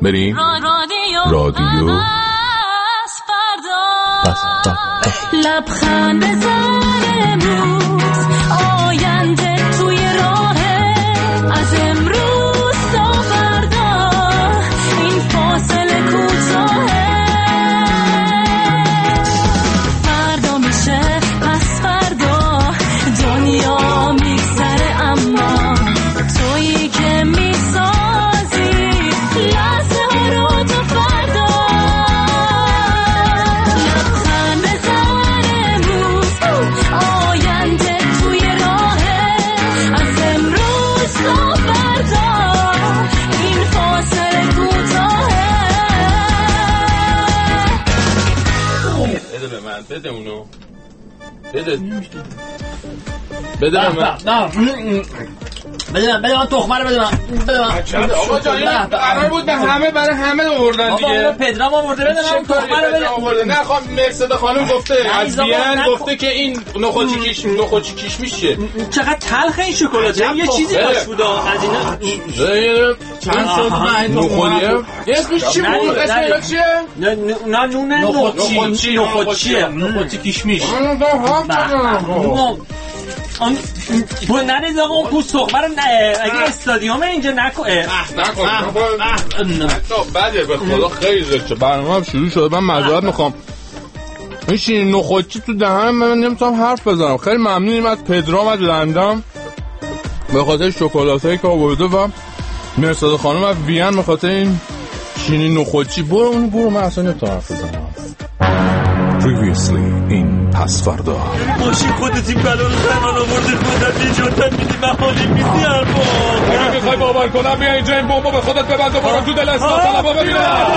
بریم رادیو لبخند بزن امروز آینده توی راهه از امروز تا فردا این فاصله کوتاهه فردا میشه پس فردا دنیا میگذره اما تویی که میسازی لحظه ها رو تا فردا لبخند بزن امروز آینده توی راهه از امروز تا فردا این فاصله کوتاهه بده به من بده اونو بده به من بده من تخمه رو بده من آقا جان قرار بود به همه برای همه آوردن دیگه آقا پدرام آورده بده من تخمه رو بده نه خانم مرسد خانم گفته از بیان گفته که این نخودچی کشمیش چیه چقدر تلخه این شکلاته یه چیزی باش بود از اینا چند سال من نخودیه اسمش چی بود اسمش چیه نه نونه نخودچی کشمیش تو نریز آقا اون پوست تخمه رو اگه استادیوم اینجا نکن بده به خدا خیلی زشته برنامه هم شروع شده من معذرت میخوام این شیرین نخودچی تو دهنم من نمیتونم حرف بزنم خیلی ممنونیم از پدرام از لندن به خاطر شکلاتایی که آورده و مرسد خانم از وین به خاطر این شیرین نخودچی برو من اصلا نمیتونم حرف بزنم Previously in پسفردا ماشین خودت این بلا رو زمان آورده خودت نجاتت میدی محالی میدی حرفا اگه میخوای باور کنم بیا اینجا این بومو به خودت ببند و برو تو دل اصلاح طلبا ببینم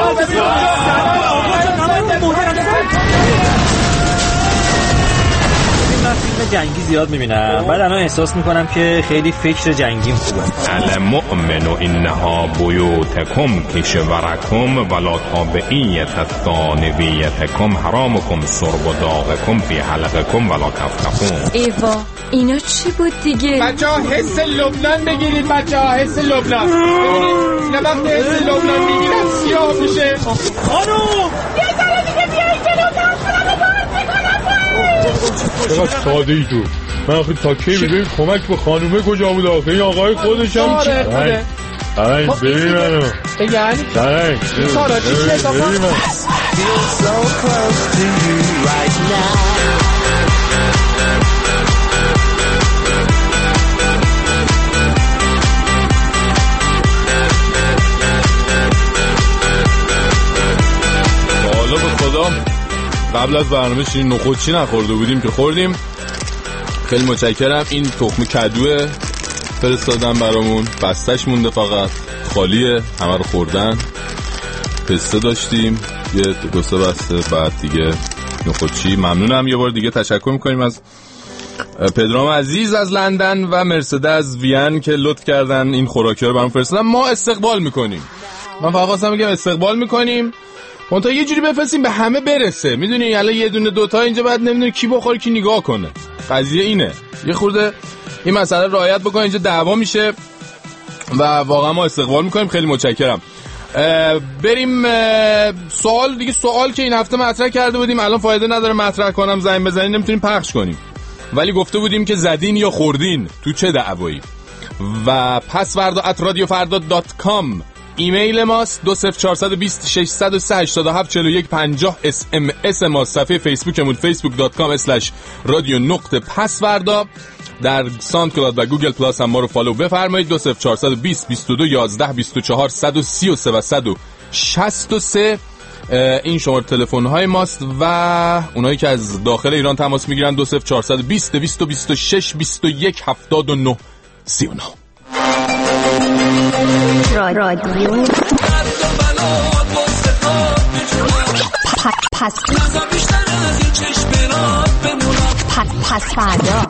من فیلم جنگی زیاد میبینم بعد الان احساس میکنم که خیلی فکر جنگیم خوبه المؤمن انها بیوتکم کشورکم ولا تابعیت الثانویتکم حرامکم سرب داغکم فی حلقکم ولا تفتقون. ایوا اینا چی بود دیگه؟ بچه ها حس لبنان بگیرید بچه ها حس لبنان ببینید اینا وقتی حس لبنان میگیرن سیاه میشه خانوم یه ذره دیگه بیایی جلو چقدر ساده ای تو من آخه تا کی ببین کمک به خانومه کجا بود آخه این آقای خودش هم چی این ببین منو بگن سارا چی اتفاق حالا به خدا قبل از برنامه شیرین نخودچی نخورده بودیم که خوردیم خیلی متشکرم این تخم کدوه فرستادن برامون بستش مونده فقط خالیه همه رو خوردن پسته داشتیم یه دو سه بسته بعد دیگه نخودچی ممنونم یه بار دیگه تشکر میکنیم از پدرام عزیز از لندن و مرسد از وین که لطف کردن این خوراکی رو برام فرستادن ما استقبال میکنیم من فقط خواستم بگم استقبال میکنیم منتها یه جوری بفرستیم به همه برسه میدونی الان یه دونه دوتا اینجا بعد نمیدونی کی بخوره کی نگاه کنه قضیه اینه یه خورده این مسئله رعایت بکن اینجا دعوا میشه و واقعا ما استقبال میکنیم خیلی متشکرم بریم سوال که این هفته مطرح کرده بودیم الان فایده نداره مطرح کنم زنگ بزنین نمیتونیم پخش کنیم ولی گفته بودیم که زدین یا خوردین تو چه دعوایی و pasvarda@radiofarda.com ایمیل ماست 20420 603 87 41 50 SMS ماست صفحه فیسبوکمون facebook.com/radio.pasvarda در ساوندکلاود و گوگل پلاس هم ما رو فالو بفرمایید 20420 22 11 24 133 و 163 این شماره تلفن های ماست و اونایی که از داخل ایران تماس میگیرن 20420 226 21 79 39 رادیو پسفردا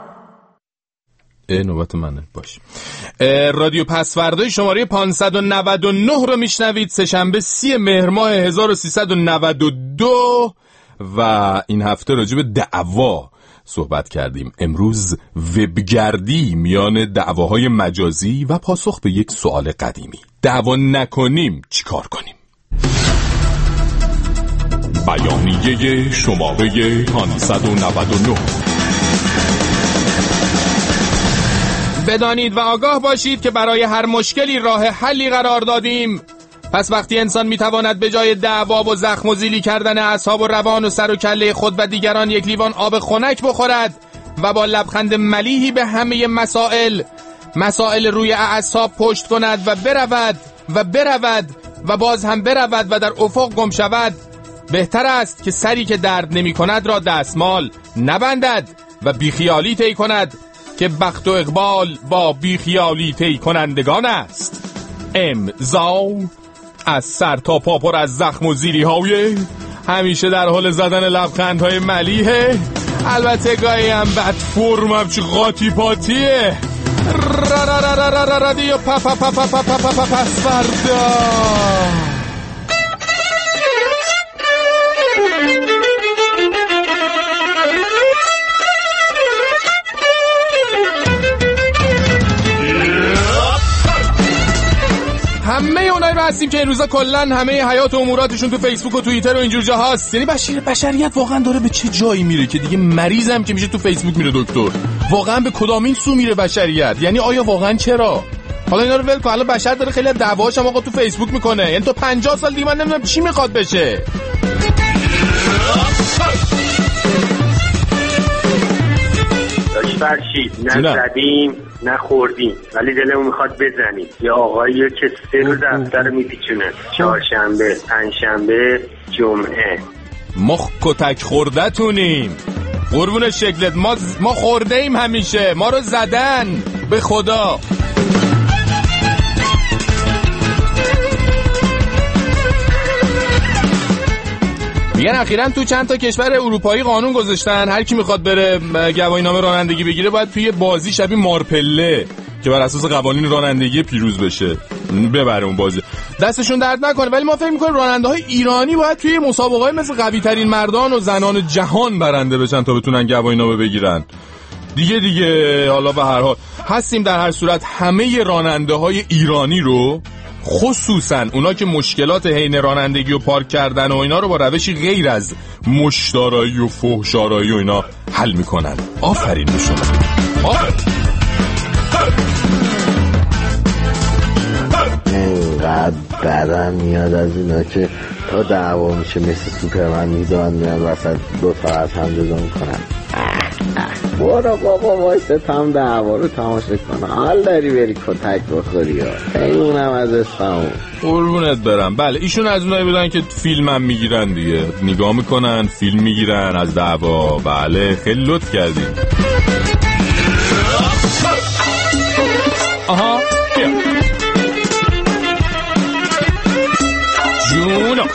نوبت منه باش رادیو پسفردای شماره 599 رو میشنوید سه‌شنبه 30 مهر ماه 1392 و این هفته راجع به دعوا صحبت کردیم. امروز وبگردی میان دعواهای مجازی و پاسخ به یک سوال قدیمی. دعوا نکنیم چیکار کنیم؟ بیانیه شماره 599. بدانید و آگاه باشید که برای هر مشکلی راه حلی قرار دادیم. پس وقتی انسان میتواند به جای دعوا و زخم و زیلی کردن اعصاب و روان و سر و کله خود و دیگران یک لیوان آب خنک بخورد و با لبخند ملیحی به همه مسائل روی اعصاب پشت کند و برود و باز هم برود و در افق گم شود، بهتر است که سری که درد نمی کند را دستمال نبندد و بیخیالی طی کند که بخت و اقبال با بیخیالی طی کنندگان است. امضا از سر تا پا پر از زخم و زیری های، همیشه در حال زدن لبخندهای ملیحه، البته گاهی هم بد فرمم چه قاطی پاتیه. رادیو پس فردا. همه اونایی هستیم که این روزا کلن همه حیات و اموراتشون تو فیسبوک و توییتر و اینجور جاهاست. یعنی بشریت واقعا داره به چه جایی میره که دیگه مریضم که میشه تو فیسبوک میره دکتر؟ واقعا به کدامین سو میره بشریت؟ یعنی آیا واقعا چرا؟ حالا اینا رو ول کن، الان بشر داره خیلی دعواش هم آقا تو فیسبوک میکنه. یعنی تو 50 سال دیگه من نمیدونم چی میخواد بشه. فرشید نه زدیم نه خوردیم ولی دلمون میخواد بزنیم. یا آقایی که 3 روز دفتر میپیچونه، چهارشنبه، پنجشنبه، جمعه. ما کتک خورده تونیم قربون شکلت. ما خورده ایم، همیشه ما رو زدن به خدا. میگن اخیراً تو چند تا کشور اروپایی قانون گذاشتن هر کی میخواد بره گواهینامه رانندگی بگیره باید توی بازی شبیه مارپله که بر اساس قوانین رانندگی پیروز بشه ببره اون بازی. دستشون درد نکنه، ولی ما فکر می‌کنیم راننده‌های ایرانی باید توی مسابقه‌های مثل قوی ترین مردان و زنان جهان برنده بشن تا بتونن گواهینامه بگیرن. دیگه حالا به هر حال هستیم. در هر صورت همه راننده‌های ایرانی رو، خصوصا اونا که مشکلات حین رانندگی و پارک کردن و اینا رو با روشی غیر از مشتارایی و فحش‌آرایی و اینا حل میکنن. آفرین به شما. اینقدر بدم میاد از اینا که تا دعوا میشه مثل سوپرمن میدان میاد وسط دو تا از هم جدا میکنن. برو بابا وایسه هم دعوا رو تماشا کنه، حال داری بری کتک بخوری ها. ایمونم از اسفمون قربونت برم. بله ایشون از اونایی بودن که فیلم هم میگیرن دیگه، نگاه میکنن فیلم میگیرن از دعوا. بله خیلی لطف کردین. آها بیا جونو.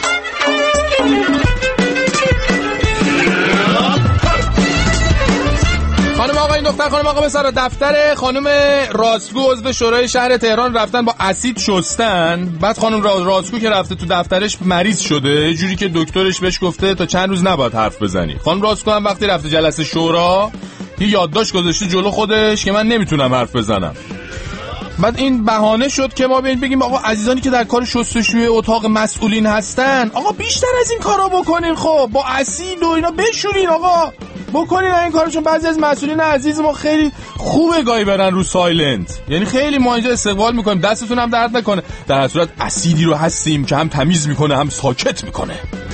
خانم آقا این دختر خانم آقا بسارا دفتر خانم راسکو عضو شورای شهر تهران رفتن با اسید شستن. بعد خانم راسکو که رفته تو دفترش مریض شده، جوری که دکترش بهش گفته تا چند روز نباید حرف بزنی. خانم راسکو هم وقتی رفته جلسه شورا یه یادداشت گذاشته جلو خودش که من نمیتونم حرف بزنم. بعد این بهانه شد که ما بگیم آقا عزیزانی که در کار شستشوی اتاق مسئولین هستن، آقا بیشتر از این کارا بکنین، خب با اسید و اینا بشورین آقا، بکنین این کارو، چون بعضی از مسئولین عزیز ما خیلی خوبه گاهی برن رو سایلنت. یعنی خیلی ما اینجا استقبال میکنیم، دستتون هم درد نکنه. در هر صورت اسیدی رو هستیم که هم تمیز میکنه هم ساکت میکنه.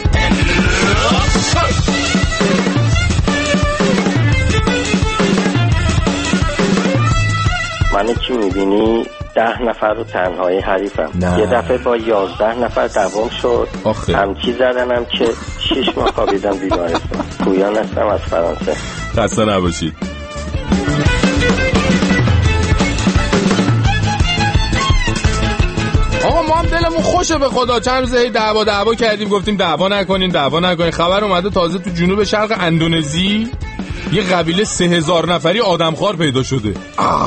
منو چی میبینی؟ 10 نفر رو تنهایی حریفم. یه دفعه با 11 نفر دوام شد. همچی زدنم که 6 ماه خوابیدم بیمارستان. پویان هستم از فرانسه. خسته نباشید. آقا ما هم دلمون خوشه به خدا. چند روز هی دعوا کردیم، گفتیم دعوا نکنین. خبر اومده تازه تو جنوب شرق اندونزی یه قبیله 3000 نفری آدمخوار پیدا شده.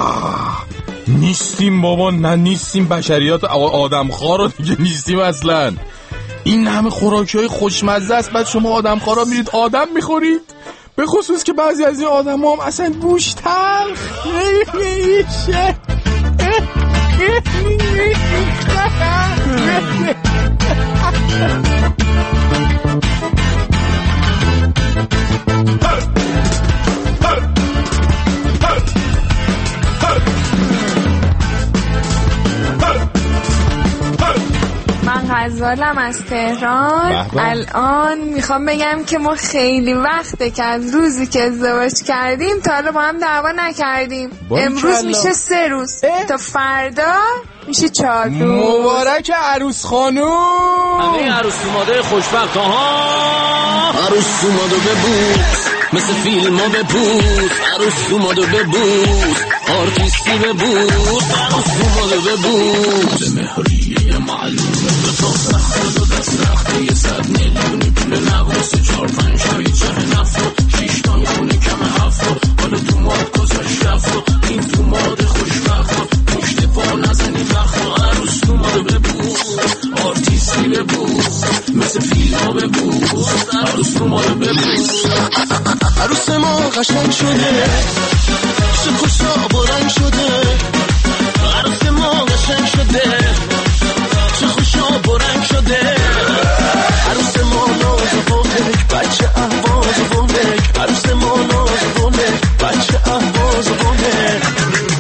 نیستیم بابا، نه نیستیم، بشریات آدمخوار رو دیگه نیستیم اصلا. این همه خوراکی‌های خوشمزه است، بعد شما آدمخوارا میرید آدم میخورید، به خصوص که بعضی از این آدم‌ها هم اصلا بوش تلخ. غزالم از تهران. الان میخوام بگم که ما خیلی وقته که از روزی که ازدواج کردیم تا حالا با هم دعوا نکردیم. امروز میشه 3 روز تا فردا میشه 4 روز. مبارک عروس خانوم. همه عروس اوماده خوشبخت ها. عروس اومده ببوس مثل فیلم ها ببوس. عروس اومده ببوس آرتیستی ببوس. عروس اومده ببوس مهریه معلومه تا سخت و دست رخته یه 100 میلیونی پول نبوس 4-5 شایی چه نفت 6 تان خونه کم 7 حالا تو ماد گذاشت رفت این تو ماد خوشبخت پشت پا نزنی وقت. عروس اومده ببوس آرتیستی ببوس مثل فیلم ها ببوس. عروس اومده ببوس. عروس ما قشنگ شده چه خوشا برنگ شده. عروس ما قشنگ شده چه خوشا برنگ شده. عروس ما ناز و بلک بچه اهواز و بلک. عروس ما ناز و بلک بچه اهواز و بلک.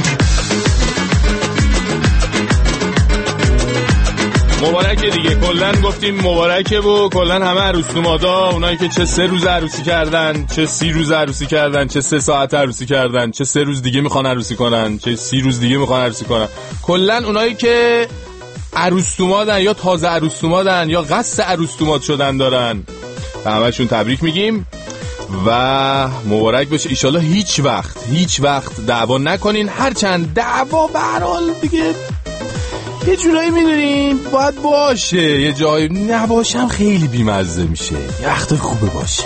مبارکه دیگه، کلن گفتیم مبارکه و کلن همه عروس نمادا، اونایی که چه 3 روز عروسی کردن، چه 30 روز عروسی کردن، چه 3 ساعت عروسی کردن، چه 3 روز دیگه میخوان عروسی کنن، چه 30 روز دیگه میخوان عروسی کنن، کلن اونایی که عروس نمادن یا تازه عروس نمادن یا قصد عروس نماد شدن دارن، همه‌شون تبریک میگیم و مبارک بشه. ایشالله هیچ وقت دعوا نکنین، هرچند دعوا به هر حال دیگه یه جورایی میدونیم باید باشه، یه جایی نباشم خیلی بیمزه میشه، یه وقت خوبه باشه.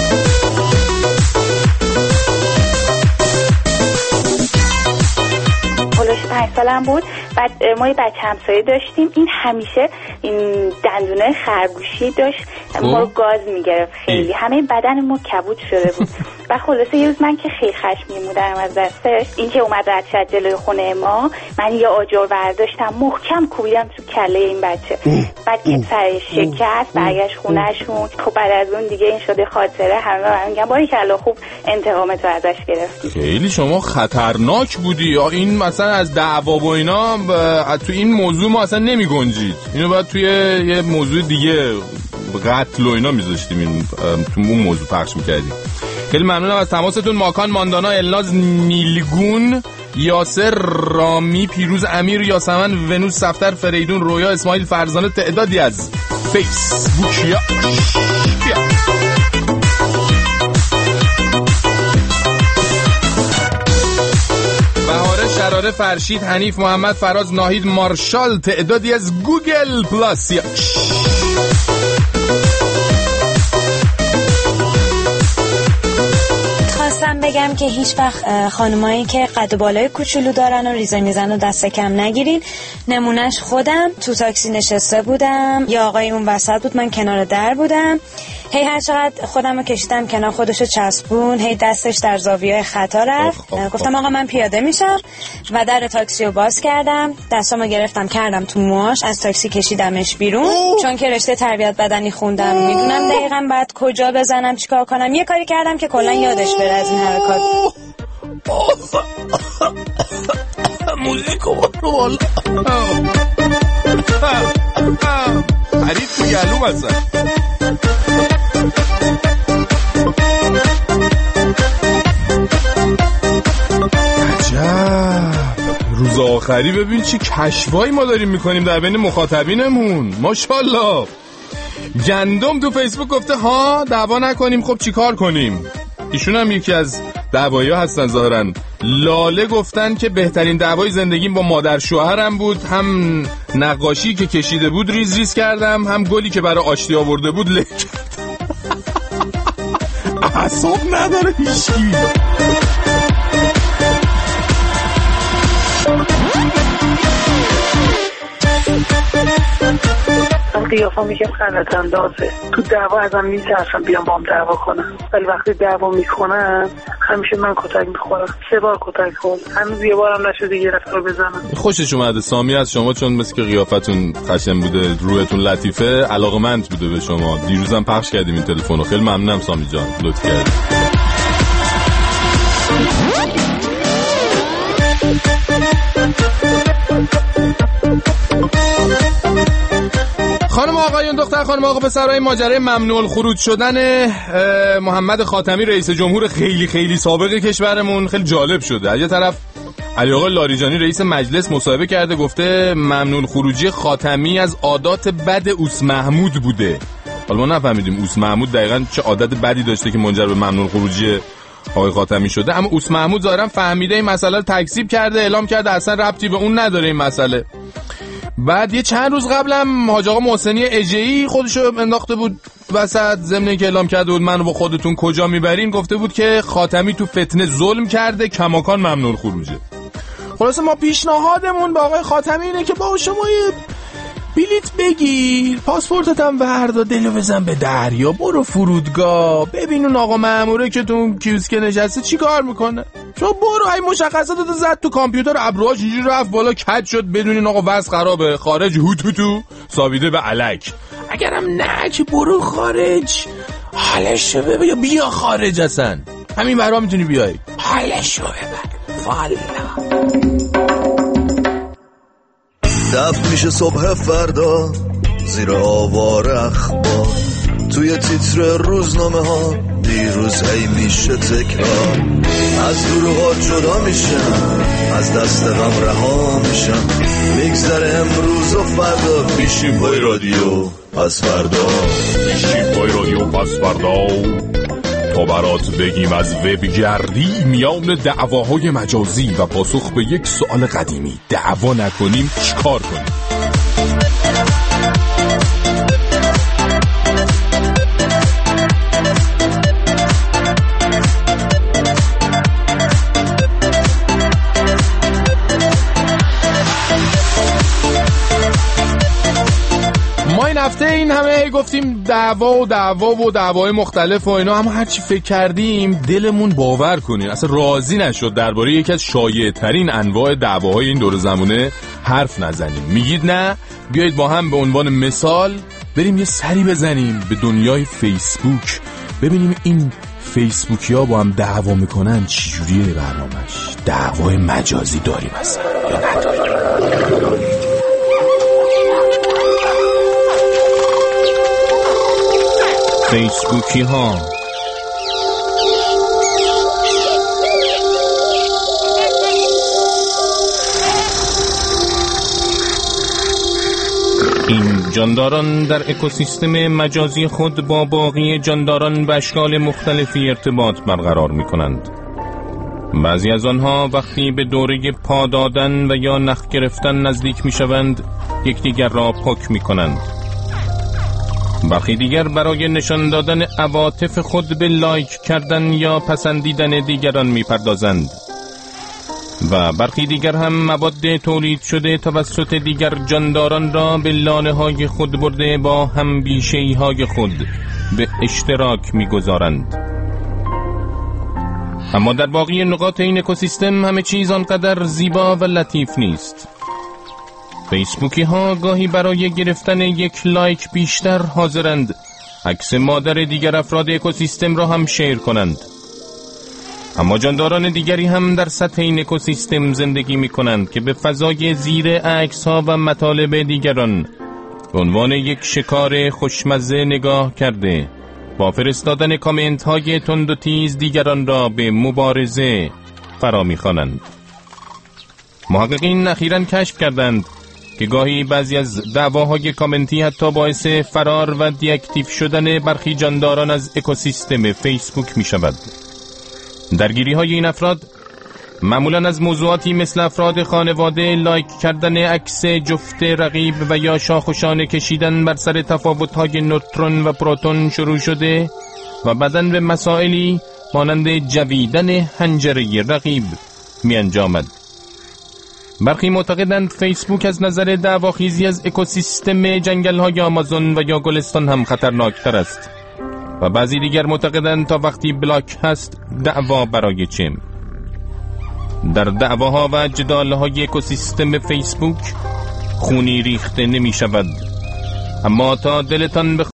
پولش 5 سالم بود. بعد ما یه بچه همسایه داشتیم، این همیشه این دندونه خرگوشی داشت، ما رو گاز میگرفت خیلی، همه بدن ما کبود شده بود. و خلاصه یه روز من که خیلی خشمگین بودم از دستش، این که اومد رد شد جلوی خونه ما، من یه آجر برداشتم محکم کوبیدم تو کله این بچه. بعد که سرش شکست برگشت خونهشون. خب بعد از اون دیگه این شده خاطره، همه میگن باریکلا خوب انتقامتو ازش گرفتی. خیلی شما خطرناک بودی. این مثلا از دعوا و اینا تو این موضوع ما اصلا نمی گنجید، اینو باید توی یه موضوع دیگه قتل و اینا میذاشتیم، این تو اون موضوع پخش میکردیم. خیلی ممنونم از تماستون. ماکان، ماندانا، الناز، نیلگون، یاسر، رامی، پیروز، امیر، یاسمن، ونوس، صفتر، فریدون، رویا، اسماعیل، فرزانه، تعدادی از فیسبوکیا. بهاره، شراره، فرشید، حنیف، محمد، فراز، ناهید، مارشال، تعدادی از گوگل پلاس. خواستم بگم که هیچ وقت خانمایی که قد و بالای کوچولو دارن و ریزه میزن و دست کم نگیرین. نمونهش خودم تو تاکسی نشسته بودم، یا آقای اون وسط بود، من کنار در بودم، هی هر چقدر خودم رو کشیدم کنار خودشو چسبون، هی دستش در زاویه خطا رفت. گفتم آقا من پیاده میشم و در تاکسی رو باز کردم، دستامو گرفتم کردم تو موهاش، از تاکسی کشیدمش بیرون. چون که رشته تربیت بدنی خوندم میدونم دقیقاً بعد کجا بزنم چیکار کنم. یه کاری کردم که کلا یادش بره از این حرکات. موزیکو برو بالا حریف تو گلوم اصلا. عجب روز آخری ببین چی کشفایی ما داریم میکنیم در بین مخاطبینمون، ماشاءالله. گندم تو فیسبوک گفته ها دعوا نکنیم، خب چی کار کنیم؟ ایشون هم یکی از دعوایی ها هستن ظاهرا. لاله گفتن که بهترین دعوای زندگیم با مادر شوهرم بود، هم نقاشی که کشیده بود ریز ریز کردم، هم گلی که برای آشتی آورده بود له کردم. اعصاب نداره هیچکی. قیافه میگم غلط اندازه. تو دعوا ازم میترسم بیام با هم دعوا کنم، ولی وقتی دعوا میکنم همیشه من کتک میخورم. 3 بار کتک خورد، هنوز یه بارم نشده یه دفعه رو بزنم. خوشش اومده سامی از شما، چون مثل که قیافتون خشن بوده، روحتون لطیفه، علاقمند بوده به شما. دیروزم پخش کردیم این تلفنو. خیلی ممنونم سامی جان، لطف کردید. خانم آقایون، دختر خانم آقا پسرای، ماجرای ممنوع الخروج شدن محمد خاتمی رئیس جمهور خیلی خیلی سابق کشورمون خیلی جالب شده. یه طرف علی آقا لاریجانی رئیس مجلس مصاحبه کرده، گفته ممنوع الخروجی خاتمی از عادات بد اوس محمود بوده. حالا ما نفهمیدیم اوس محمود دقیقاً چه عادت بدی داشته که منجر به ممنوع الخروجی آقای خاتمی شده، اما اوس محمود ظاهرا فهمیده این مسئله رو تکذیب کرده، اعلام کرده اصلا ربطی به اون نداره این مسئله. بعد یه چند روز قبلم حاج آقا محسنی اجهی خودشو انداخته بود وسط، ضمن اینکه اعلام کرده بود منو با خودتون کجا میبرین، گفته بود که خاتمی تو فتنه ظلم کرده، کماکان ممنوع الخروجه. خلاصه ما پیشنهادمون با آقای خاتمی اینه که با شما یه بلیت بگیر، پاسپورتت هم بردار، دلو بزن به دریا، برو فرودگاه، ببین اون آقا ماموره که تو اون کیوسک نشسته چی کار میکنه. شما برو، ای مشخصاتو زد تو کامپیوتر، ابروهاش اینجوری رفت بالا، کج شد، بدون این آقا وضع خرابه، خارج هوتوتو سابیده به الک. اگرم نه که برو خارج، حالشو ببر، بیا خارج، اصلا همین برا میتونی بیای، حالشو ببر والا. دفت میشه صبح فردا زیر آوار اخبار، توی تیتر روزنامه ها دیروز هی میشه تکرار. از دروغا جدا میشم، از دست غم رها میشم، میگذره امروز و فردا، پیشی پای رادیو پس فردا، پیشی پای رادیو پس فردا، تا برات بگیم از وب گردی میان دعواهای مجازی و پاسخ به یک سوال قدیمی. دعوا نکنیم چیکار کنیم؟ هفته این همه گفتیم دعوای مختلف و اینا، اما هرچی فکر کردیم دلمون باور کنین اصلا راضی نشد درباره یکی از شایع ترین انواع دعواهای این دور زمونه حرف نزنیم. میگید نه؟ بیایید با هم به عنوان مثال بریم یه سری بزنیم به دنیای فیسبوک، ببینیم این فیسبوکی ها با هم دعوا میکنن چجوریه برنامه‌اش. دعوای مجازی داریم اصلا یا نداریم؟ فیسبوکی ها این جانداران در اکوسیستم مجازی خود با باقی جانداران به اشکال مختلفی ارتباط برقرار می کنند. بعضی از آنها وقتی به دوره پا دادن و یا نخ گرفتن نزدیک می شوند یکدیگر را پک می کنند. برخی دیگر برای نشان دادن عواطف خود به لایک کردن یا پسندیدن دیگران می پردازند و برخی دیگر هم مواد تولید شده توسط دیگر جانداران را به لانه های خود برده با هم بیشه‌ای های خود به اشتراک می گذارند. اما در باقی نقاط این اکوسیستم همه چیز آنقدر زیبا و لطیف نیست. فیسبوکی ها گاهی برای گرفتن یک لایک بیشتر حاضرند عکس مادر دیگر افراد اکوسیستم را هم شیر کنند. اما جانداران دیگری هم در سطح این اکوسیستم زندگی می کنند که به فضای زیر عکس ها و مطالب دیگران به عنوان یک شکار خوشمزه نگاه کرده با فرستادن کامنت های تند و تیز دیگران را به مبارزه فرا می خوانند. محققین اخیراً کشف کردند که گاهی بعضی از دعواهای کامنتی حتی باعث فرار و دیاکتیو شدن برخی جانداران از اکوسیستم فیسبوک می شود. درگیری های این افراد معمولاً از موضوعاتی مثل افراد خانواده، لایک کردن عکس جفت رقیب و یا شاخ و شانه کشیدن بر سر تفاوت‌های نوترون و پروتون شروع شده و بعداً به مسائلی مانند جویدن حنجره رقیب می انجامد. برخی معتقدند فیسبوک از نظر دعواخیزی از اکوسیستم جنگل‌های آمازون و یا گلستان هم خطرناکتر است و بعضی دیگر معتقدند تا وقتی بلاک هست دعوا برای چه؟ در دعواها و جدال‌های اکوسیستم فیسبوک خونی ریخته نمی شود، اما تا دلتان